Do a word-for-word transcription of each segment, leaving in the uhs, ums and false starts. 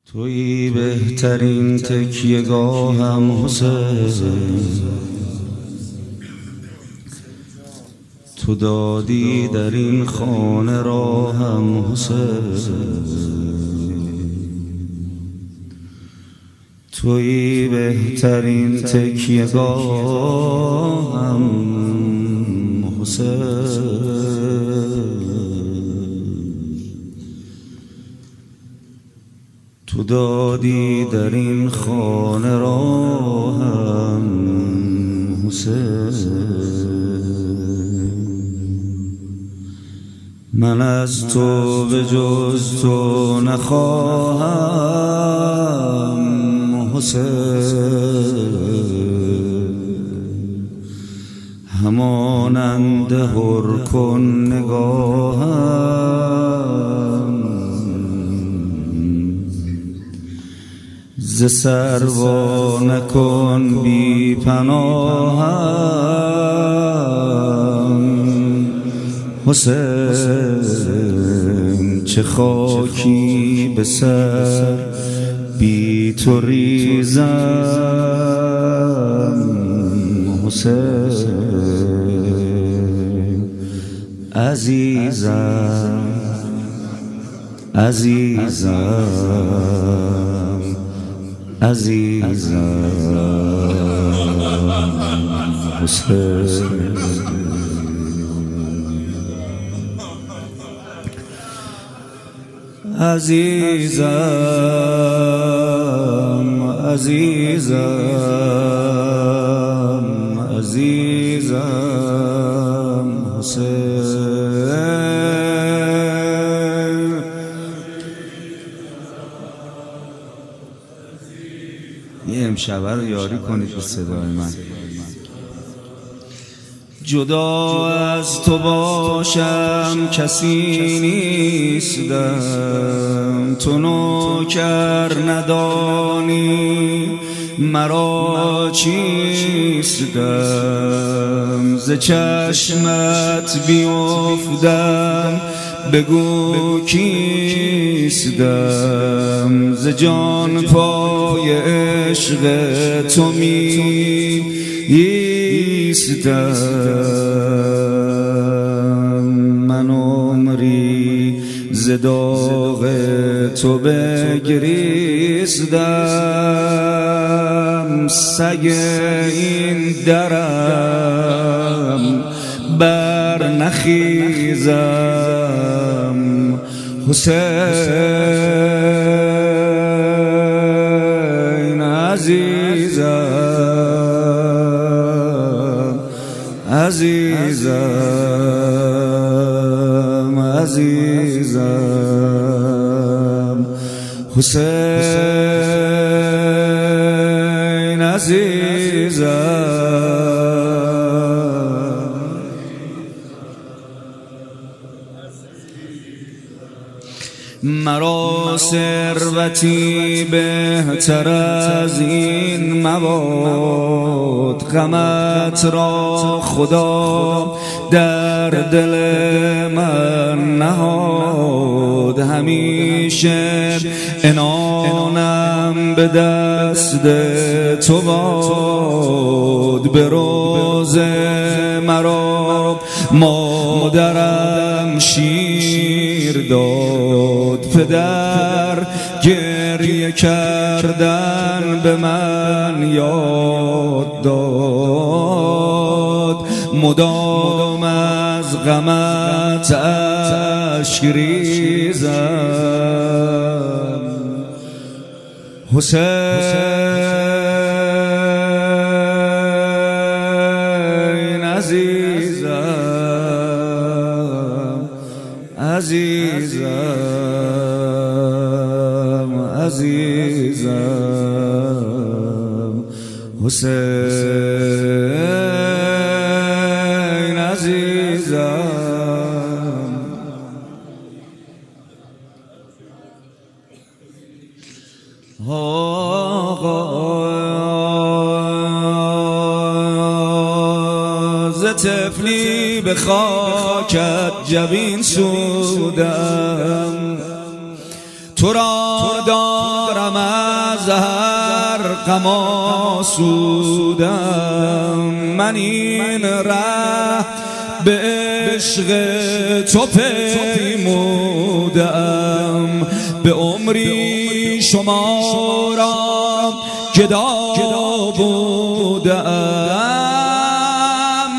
تویی بهترین تکیه‌گاهم حسین، تو دادی در این خانه راهم حسین، تویی بهترین تکیه‌گاهم حسین، تو دادی در این خانه راهم حسین. من از تو به جز تو نخواهم حسین، همانند هر کن نگاهم، ز سروا نکن بی پناهم حسین. چه خاکی به سر بی تو ریزم حسین. عزیزم عزیزم عزیزم حسین. عزیزم عزیزم عزیزم حسین. یه امشبه رو یاری کنید به صدای من. جدا از تو باشم کسی نیستم، تو نوکر ندانی مرا چیستم. ز چشمت بیفتم بگو کیستم، ز جان پای عشق تو می ایستم. من عمری ز داغ تو بگریستم، سگ این درم بر نخیزم حسین. عزیزم عزیزم عزیزم حسین. عزیزم مرا ثروتی بهتر از این مباد، غمت را خدا در دل من نهاد. همیشه عنانم به دست تو باد، به روز مرا مادرم شیر داد. پدر گریه کردن به من یاد داد، مدام از غمت اشک ریزم حسین. عزیزم عزیزم عزیزم حسین. عزیزم آقا ز طفلی به خاکت جبین سودم، تو را داد دارم از هر غم آسودم، من این ره به عشق تو پیمودم، به عمری شمارم گدا بودم،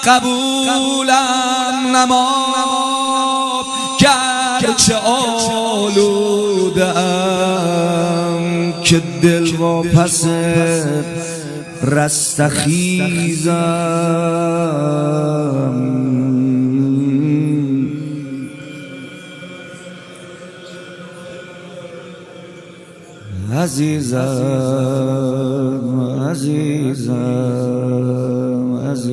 قبولم نما گرچه آلودم، که دل واپس رستخیزم. عزیزم عزیزم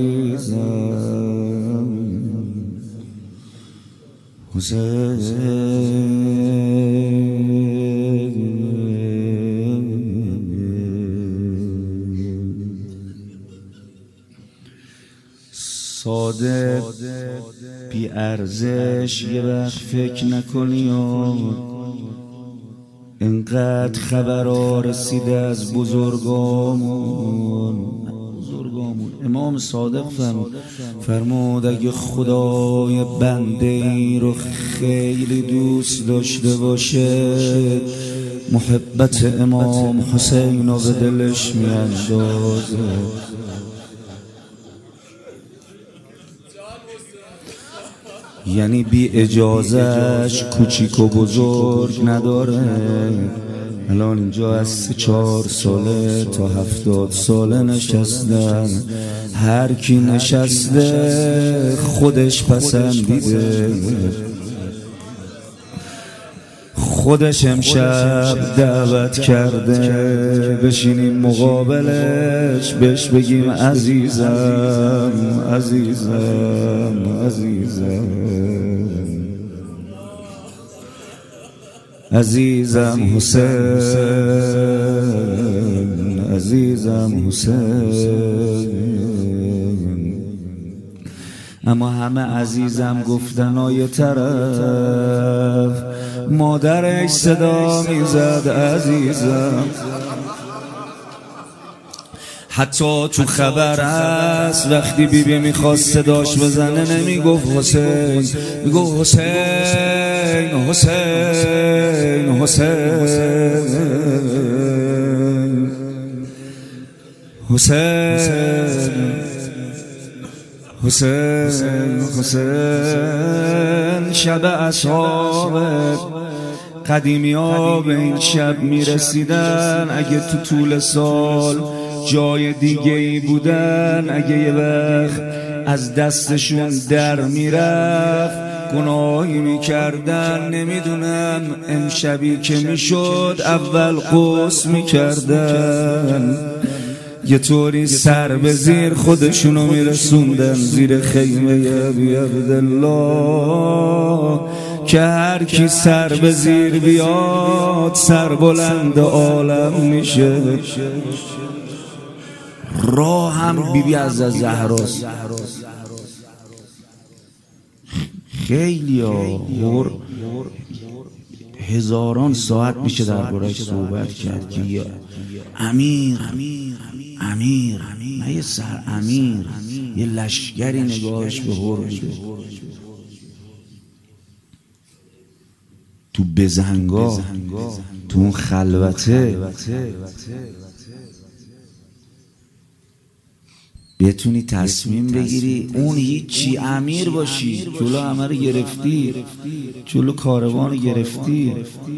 عزیزم حسین، ساده بی ارزش یه وقت فکر نکنی و اینقدر خبرها رسیده از بزرگامون بزرگامون امام صادق فرمود فرمود اگه خدای بنده ای رو خیلی دوست داشته باشه محبت امام حسین رو به دلش میاندازه. یعنی بی اجازهش کوچیک و بزرگ نداره. الان اینجا از سه چهار ساله تا هفتاد ساله نشستن، هر کی نشسته خودش پسندیده، خودش امشب دعوت کرده بشینیم مقابلش، بهش بگیم عزیزم عزیزم عزیزم عزیزم حسین عزیزم حسین. اما همه عزیزم گفتن آیه طرف مادرش صدا میزد عزیزم. حتی تو خبر است وقتی بی بی میخواست صداش بزنه نمیگفت حسین، میگفت حسین حسین حسین حسین حسین حسین. شب اصحاب قدیمی ها به این شب میرسیدن، اگه تو طول سال جای دیگه ای بودن، اگه یه وقت از دستشون در میرفت گناهی میکردن، نمیدونم امشبی که میشد اول قصد میکردن، یه طوری سر به زیر خودشونو میرسوندن زیر خیمه ابی عبدالله که هر کی سر به زیر بیاد سر بلند عالم میشه. راه هم بی بی از زهراست. خیلی ها هزاران ساعت میشه در بارش صحبت کرد که یه امیر امیر نه یه سر امیر یه لشگری نگاهش به هر بوده تو بزنگاه تو اون خلوته بتونی تصمیم بگیری اون هیچی امیر باشی، جلو همه رو گرفتی، جلو کاروان رو گرفتی.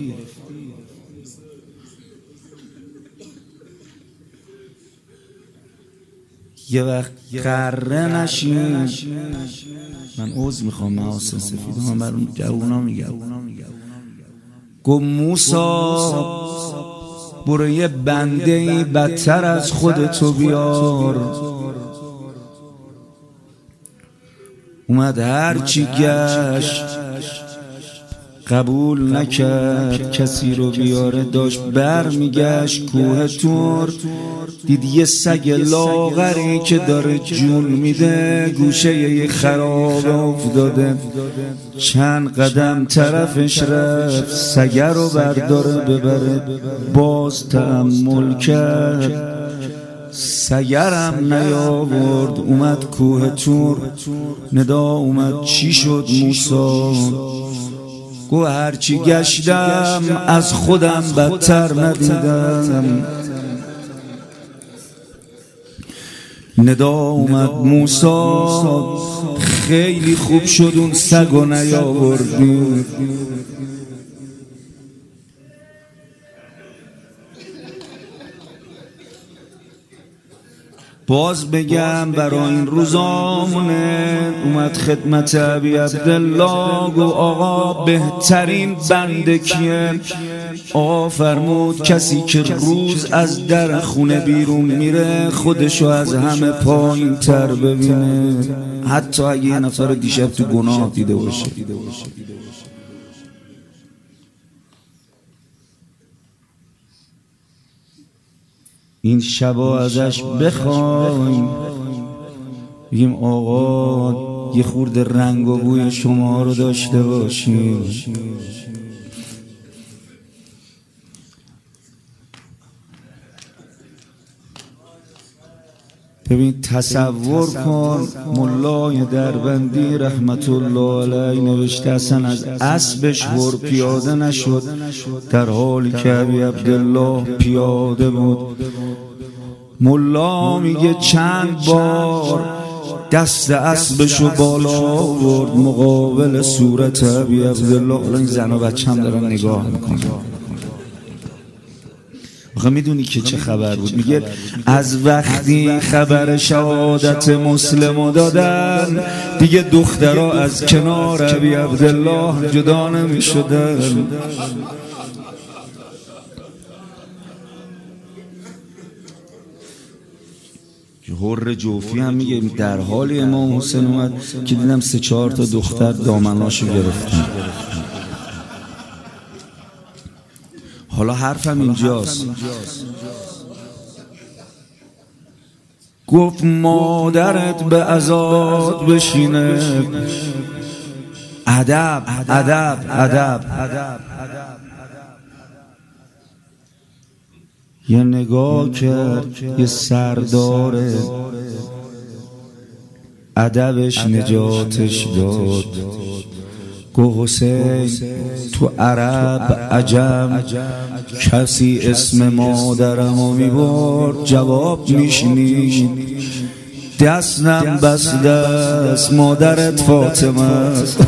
یه وقت قره نشین. من عوض میخوام محاسن سفید من برون جوونا میگم. گو موسا برو یه بنده بدتر از خودتو بیار. اومد هر چی گشت قبول نکرد کسی رو بیاره، داشت بر میگشت کوه تور، دید یه سگ لاغری که داره جون میده گوشه یه خرابه افتاده، چند قدم طرفش رفت سگه رو برداره ببره، باز تأمل کرد سگرم نیاورد، اومد کوه تور، ندا اومد چی شد موسی؟ گو هرچی گشتم از خودم بدتر ندیدم. ندا اومد موسی خیلی خوب شد اون سگو نیاوردی. باز بگم برای این روزامونه اومد خدمت ابی عبدالله، گو آقا بهترین بنده کیه؟ آقا فرمود کسی که روز از در خونه بیرون میره خودشو از همه پایین تر ببینه، حتی اگه یه نفر دیشب تو گناه دیده باشه. این شبا ازش بخوایم بگیم آقا یه خورده رنگ و بوی شما رو داشته باشیم. ببین تصور کن ملای دربندی رحمت الله علیه نوشته اصلا از اسبش هر پیاده نشد در حالی که ابی عبدالله پیاده بود. ملا میگه چند بار دست اسبشو بالا آورد مقابل صورت ابی عبدالله. الان این زن و بچه هم دارن نگاه میکنن. آخه میدونی که چه خبر بود؟ میگه از وقتی خبر شهادت مسلمو دادن دیگه دخترها از کنار ابی عبدالله جدا نمیشدن. حر جوفی هم میگه در حالی امام حسین اومد که دیدم سه چهار تا دختر دامناشو گرفتن. حالا حرفم اینجاست. گفت مادرت به عزاد بشینه. ادب ادب ادب ادب. یه نگاه کرد یه سرداره ادبش نجاتش داد. گو حسین تو عرب عجم کسی اسم مادرمو میبرد جواب میشنید دستم بس دست مادرت فاطمه است.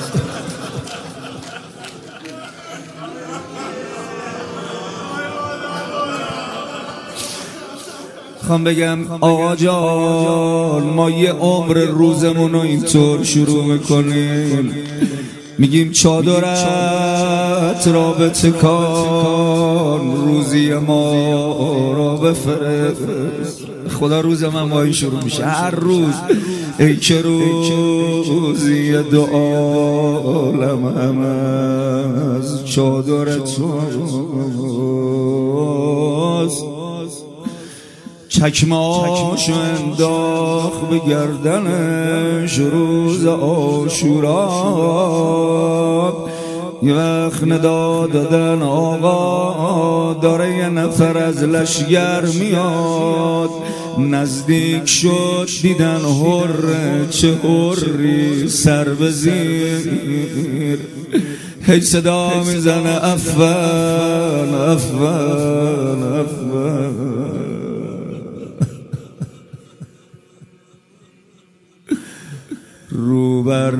خواهم بگم آقا جان ما یه عمر روزمونو اینطور شروع میکنیم میگیم چادرت را به تکان روزی ما را بفرست. خدا روز من ماهی شروع میشه هر روز ای که روزی دو عالم هم از چادرت هست. چکمه آشو انداخ به گردنش روز عاشورا. یه وقت ندا دادن آقا داره یه نفر از لشگر میاد. نزدیک شد دیدن حره چه حری سر به زیر. هی صدا میزنه افن افن افن. رو بر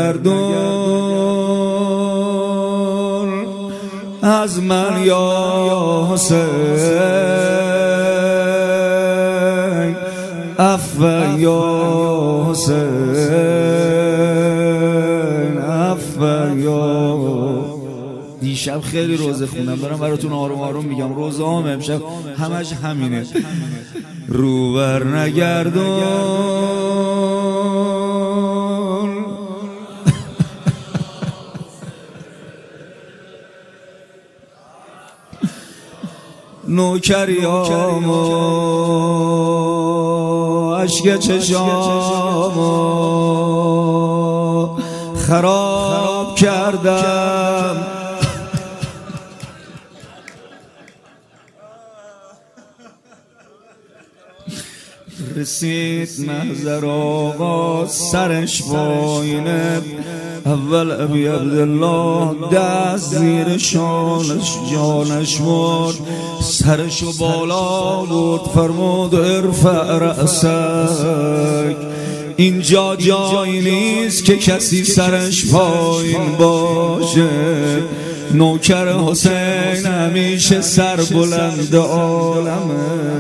نگردون از من یا حسین عفو یا حسین عفو یا. دیشب خیلی روزه خوندم دارم براتون آروم آروم میگم روزه هم امشب همش همینه. رو بر نگردون نوکریامو اشک چشامو خراب کردم. رسید محضر آقا سرش پایینه، اول ابی عبدالله دست زیر شانش جانش برد، سرشو بالا برد فرمود ارفع رأسک، اینجا جایی نیست که کسی سرش پایین باشه. نوکر حسین همیشه سر بلند عالمه.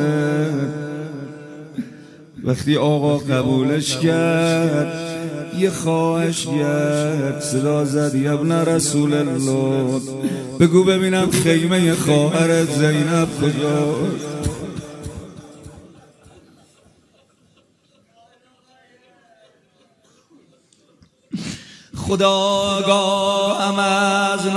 وقتی آقا قبولش کرد یه خواهش کرد، صدا زد یا ابن رسول الله بگو ببینم خیمه خواهرت زینب کجاست. خداگاهم از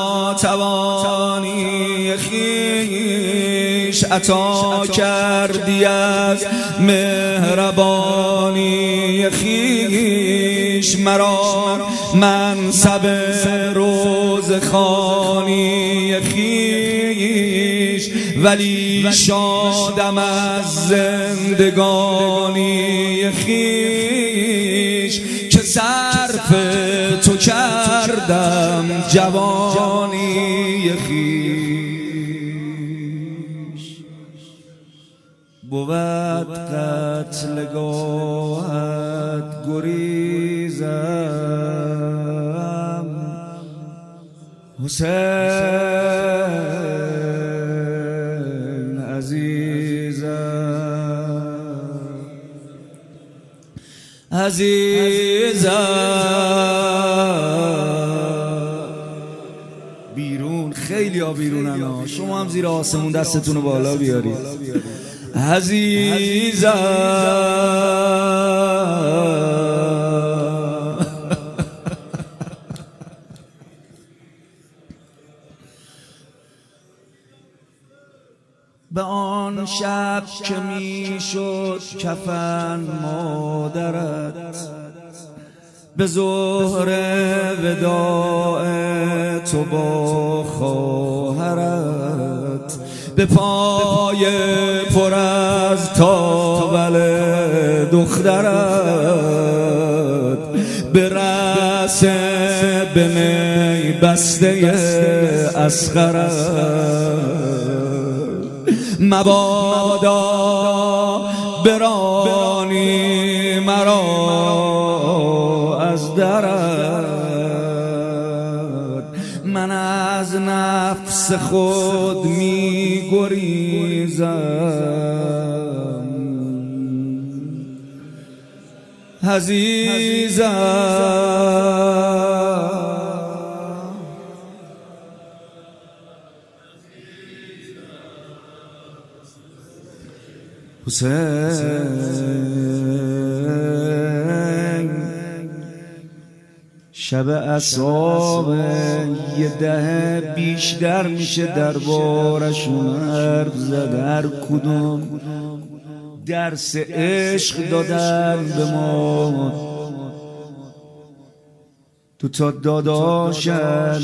ناتوانی خویش عطا کردی از مهربانی خویش، مرا منصب روزخوانی خویش، ولی شادم از زندگانی خویش، که صرف تو کردم جوانی خویش. بود قتلگاهت گریزم حسین عزیزم، عزیزم. بیرون خیلی ها بیرونن ها، شما هم زیر آسمون دستتون رو بالا بیارید. عزیزم به آن شب که می شد کفن مادرت، به ظهر وداع تو با خواهرت، به پای پر از تاول دخترت، به رأس به می بسته اصغرت، مبادا برانی مرا از درت. من از نفس خود می گریزم عزیزم. حسین شب اصحاب یه ده بیشتر میشه دربارشون حرف زد، هر کدوم درس عشق دادن به ما. تو تا داداشن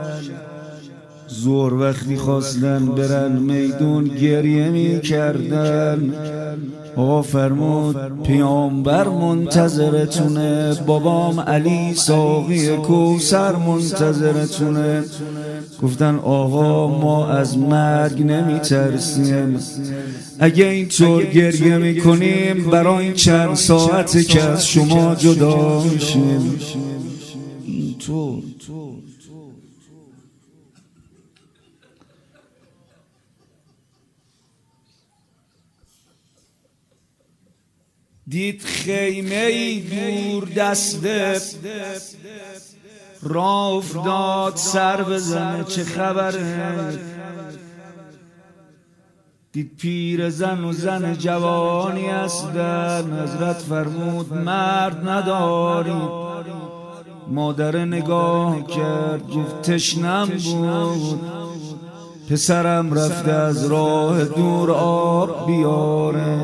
زور وقتی خواستن برن میدون گریه می کردن. آقا فرمود پیامبر منتظرتونه، بابام علی ساقی کوثر منتظرتونه. گفتن آقا ما از مرگ نمی ترسیم، اگه اینطور گریه می کنیم برای این چند ساعته که از شما جدا میشیم. اینطور دید خیمه دور دسته راه افتاد سر بزنه چه خبره. دید پیر زن و زن جوانی هستن. حضرت فرمود مرد ندارید. مادر نگاه کرد گفت تشنم بود. پسرم رفته از راه دور آب بیاره.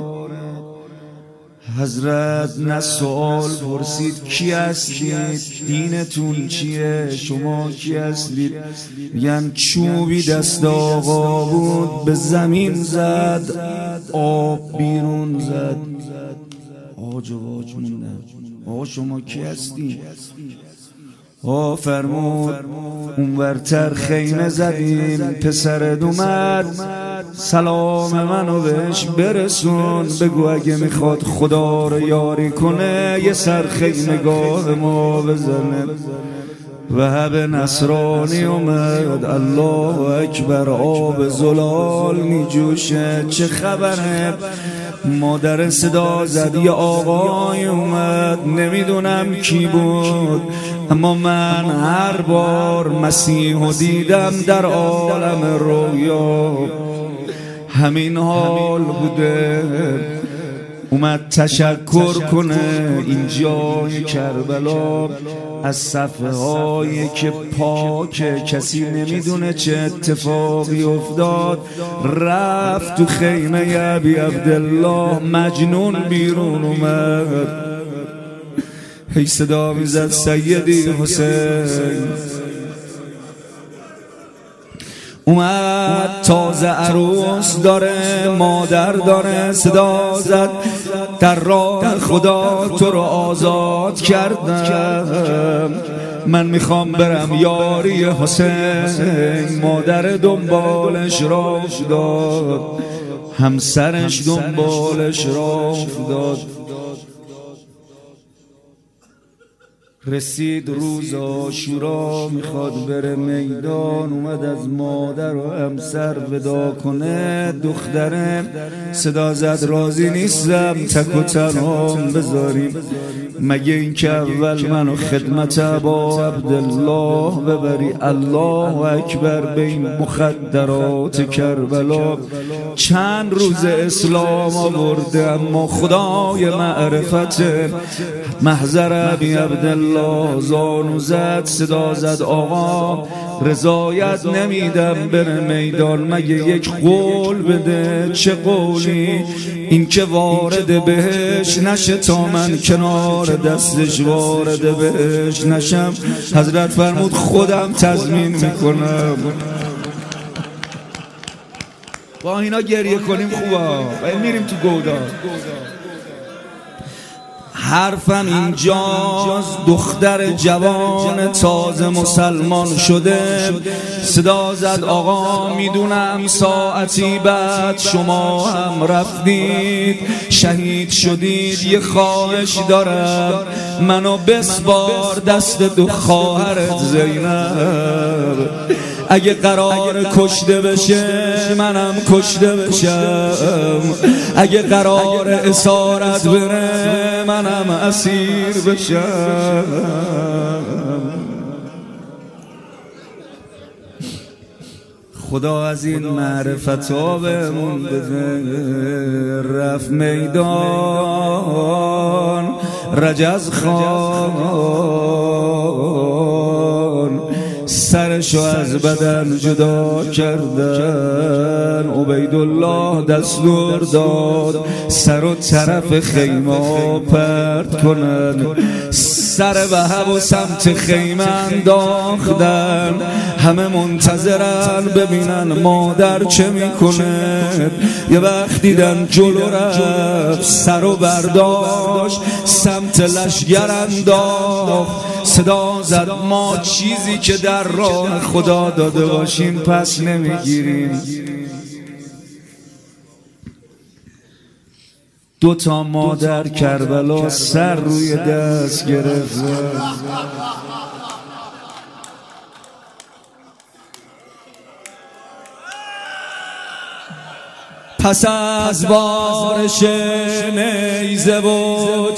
حضرت نه سوال پرسید کی هستید، دینتون چیه، شما کی هستید؟ میگن چوبی دست آقا بود به زمین زد، آب بیرون زد. آج و واج موندن. آقا شما کی هستید؟ آ فرمود اونورتر خیمه زدیم، پسرت اومد، سلام منو بهش برسون، بگو اگه میخواد خدا رو یاری کنه یه سر خیمگاه ما بزنه. وهب نصرانی اومد، الله اکبر، آب زلال میجوشه. چه خبره؟ مادر صدا زد، یه آقای اومد، نمیدونم کی بود، اما من هر بار مسیحو دیدم در عالم رویا همین حال بوده. اومد تشکر کنه این جای کربلا از صفحه هایی که پاکه، کسی نمیدونه چه اتفاقی افتاد. رفت تو خیمه ابی عبدالله، مجنون بیرون اومد، هی صدا میزد سیدی حسین. اومد تازه عروس داره، مادر داره، صدا زد در راه خدا تو رو آزاد کردم، من میخوام برم یاری حسین. مادر دنبالش را افتاد، همسرش دنبالش را افتاد. رسید روز عاشورا، میخواد بره میدان، اومد از مادر و همسر ودا کنه. دختره صدا زد راضی نیستم تک و تنهام بذاریم، مگه این که اول منو خدمت ابا عبدالله ببری. الله اکبر، به این مخدرات کربلا چند روز اسلام آورده، اما خدای معرفت محضر ابی عبدالله زانو زد، صدا زد آقا رضایت نمیدم بره میدان، مگه یک قول بده. چه قولی؟ این که وارد بهش نشه تا من کنار دستش وارد بهش نشم. حضرت فرمود خودم تضمین میکنم. با اینا گریه کنیم خوبه، میریم تو گودا. حرفم اینجاست، دختر جوان تازه مسلمان شده صدا زد آقا میدونم ساعتی بعد شما هم رفتید شهید شدید، یه خواهش دارم منو بسپار دست دو خواهرت زینب، اگه قرار کشته بشه منم کشته بشم، اگه قرار اسارت بره منم اسیر بشم. خدا از این معرفت ها بهمون بده. رفت میدان رجز خان، سرشو از بدن جدا کردن. عبیدالله دستور داد سر و طرف خیمه پرت کنن، سر وهب و سمت خیمه انداختن. همه منتظرن ببینن مادر چه میکنه. یه وقت دیدن جلو رفت، سر و برداشت سمت لشگر انداخت. صدا زد ما چیزی که در راه خدا داده باشیم پس نمیگیریم. دو تا مادر کربلا سر روی دست گرفت. پس از بارش نیزه و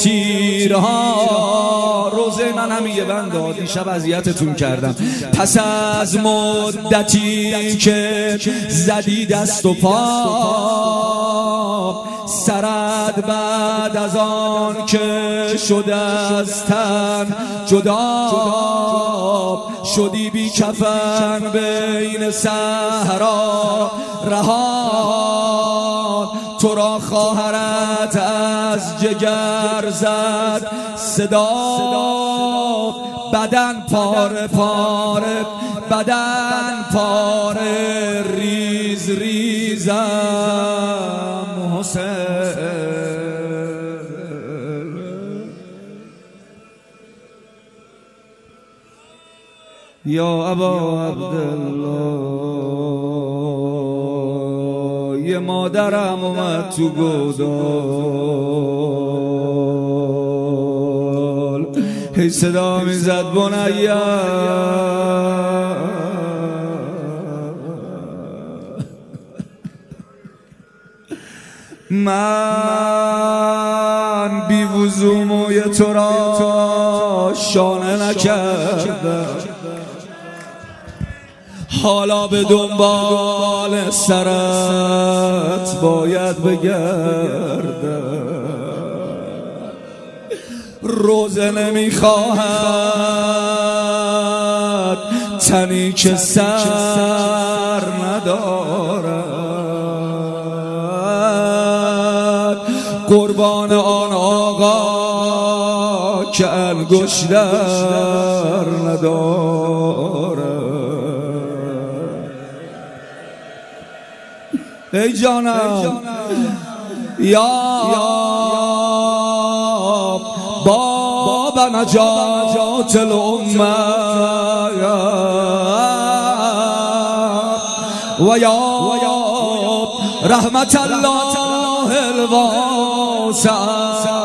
تیرها، روزه من هم یه بند داد این شب اذیتتون کردم. پس از مدتی که زدی دست و پا، سرت بعد از آن که شده از تن جدا شدی بی کفن بین صحرا رها، تو را خواهرت از جگر زد صدا، بدن پاره پاره بدن پاره ریز ریزم حسین. یا ابا عبدالله، یه مادرم اومد تو گودال، هی صدا میزد بنیه من بی وضو موی تو را شانه نکردم، حالا به دنبال سرت باید بگردم. روزه نمیخواهد تنی که سر ندارد، قربان آن آقا که انگشتر ندارد. ای جانم یا باب نجات الامه و یا رحمت الله الواسعه،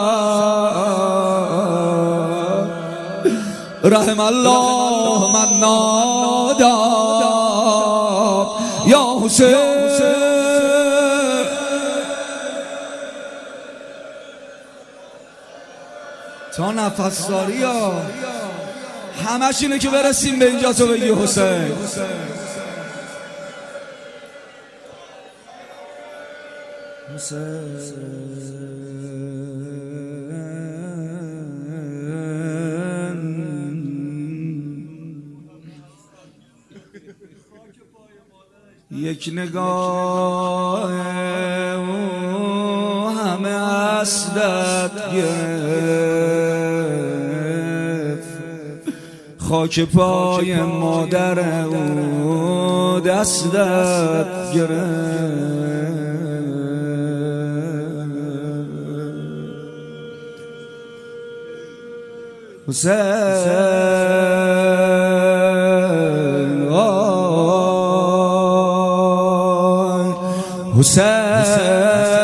رحم الله من نادا یا حسین. تا نفس داری ها همش اینه که برسیم به اینجا تو بگی حسین. حسین یک نگاه او همه اسدت گرفت، خاک پای مادر او دستت گرفت. حسین آی حسین